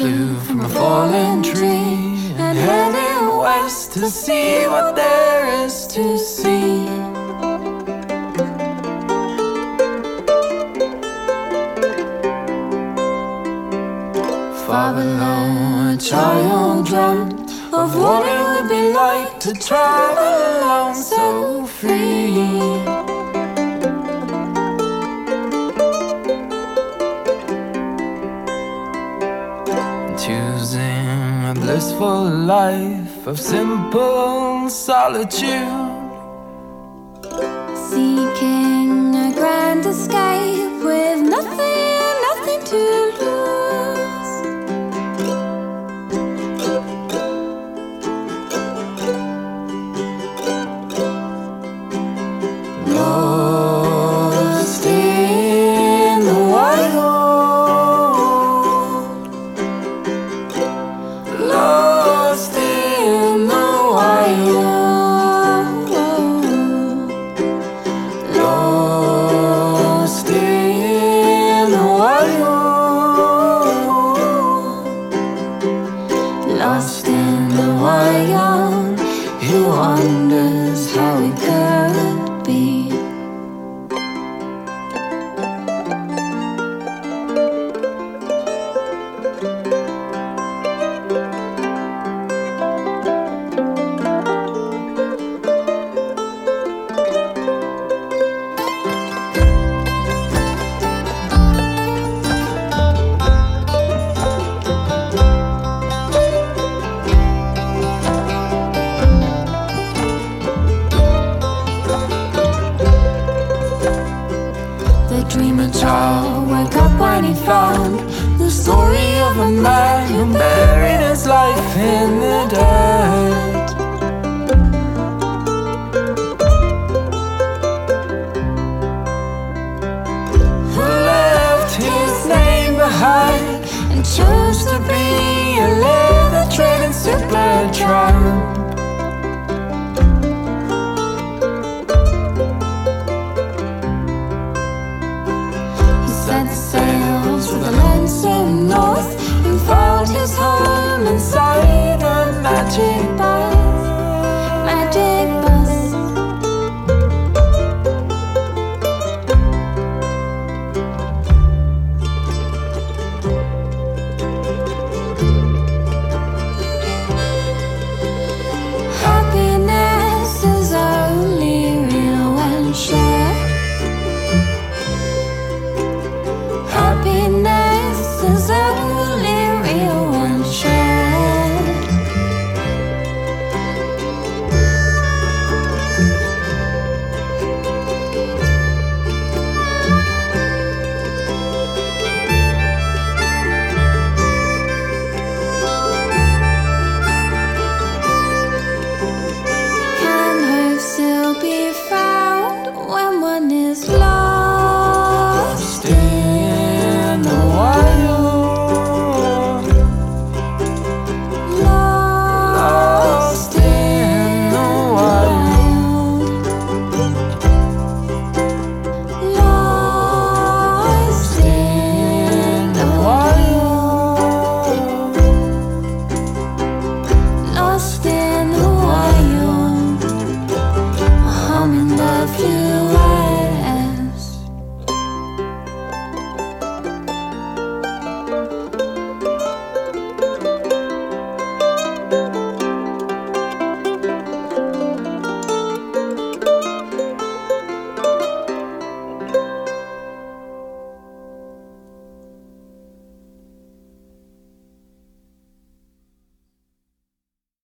flew from a fallen tree and headed west to see what there is to see. Far below, a child dreamt of what it would be like to travel alone so free. Choosing a blissful life of simple solitude, seeking a grand escape with nothing to lose. Lost in the wild, lost in the wild, lost in the wild, lost in the wild. He wonders how it could be. The dreamer child woke up when he found The story of a man who buried his life in the dirt.